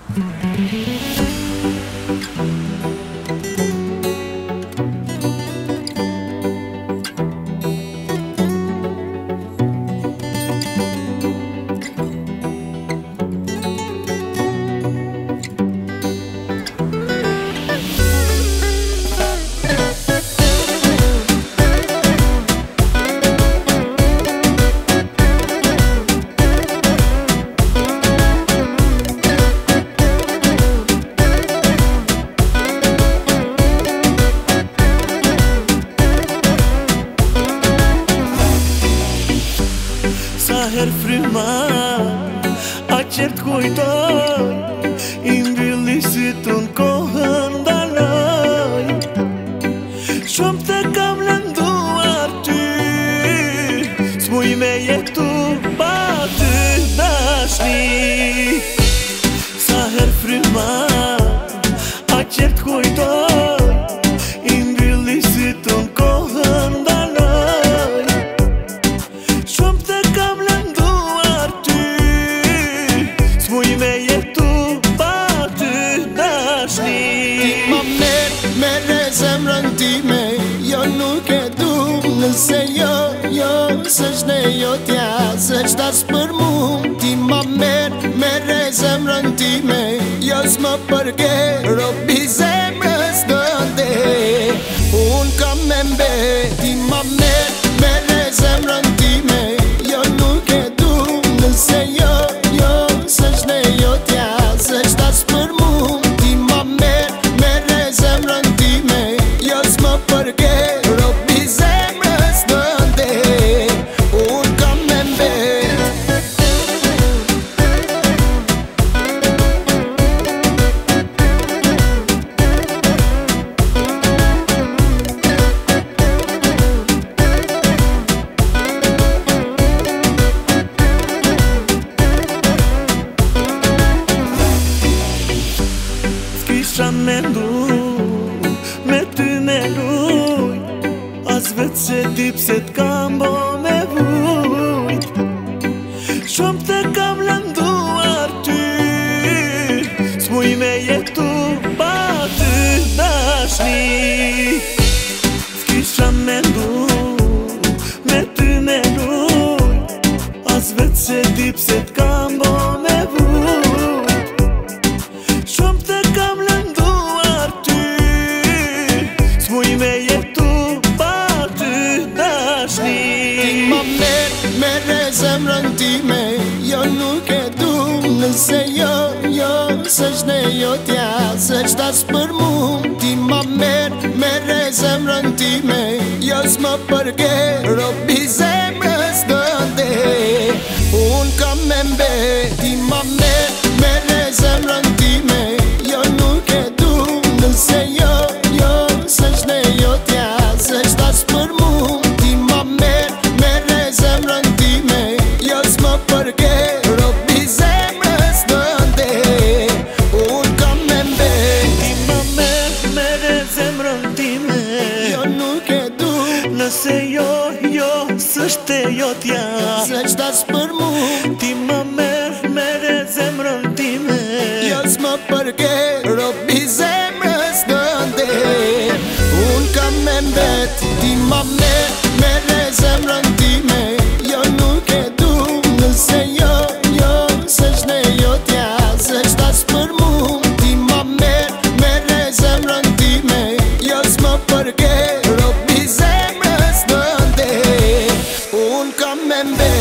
Her fryma, a qert kujtoj, I mbylli si të në kohën daloj. Shumë të kam lënduar ty, s'muj me jetu pa ty dashni. Sa her fryma, a qert kujtoj, I mbylli si të në kohën daloj. Shumë të kam lënduar ty, s'muj me jetu pa ty dashni. Ti ma mere zemrën time, jo nuk e du. Nëse jo, s'është ne jo t'ja, s'është as për mu. Ti ma mere zemrën time, jo s'më përke, robi zemrës dënde, unë kam me mbe. Ti ma mere zemrën time, jo nuk e du. Nëse jo, s'është ne jo t'ja, s'është as për mu. Ti ma mere zemrën time, jo s'më përke, robi zemrës dënde, unë kam me mbe. S'kisha mendu me ty me lujt, as vetë se di pse t'kam bo me vujt. Shumë të kam lënduar ty, s'muj me jetu pa ty dashni. S'kisha mendu me ty me lujt, as vetë se di pse t'kam bo me vujt. Shumë të kam lënduar ty, s'muj me jetu pa ty dashni. Ti ma mere zemrën time, jo nuk e du. Nëse jo, s'është ne jo t'ja, s'është as për mu. Ti ma mere zemrën time, jo s'më përke, robi zemrës dënde, unë kam me mbe. Ti ma mere zemrën time, jo nuk e du. Nëse jo, s'është ne jo t'ja, s'është as për mu. Ti ma mere zemrën time, jo s'më përke, robi zemrës dënde, unë kam me mbe. Ti ma mere zemrën time, Jo nuk e du. nëse jo, s'është e jo t'ja, s'është as për mu. Ti ma mere zemrën time, Jo s'më përke, robi zemrës dënde, unë kam me mbet. Ti ma mere zemrën time, jo nuk e du. Nëse jo, s'është ne jo t'ja, s'është as për mu. Ti ma mere zemrën time, jo s'më përke, robi zemrës dënde, unë kam me mbet.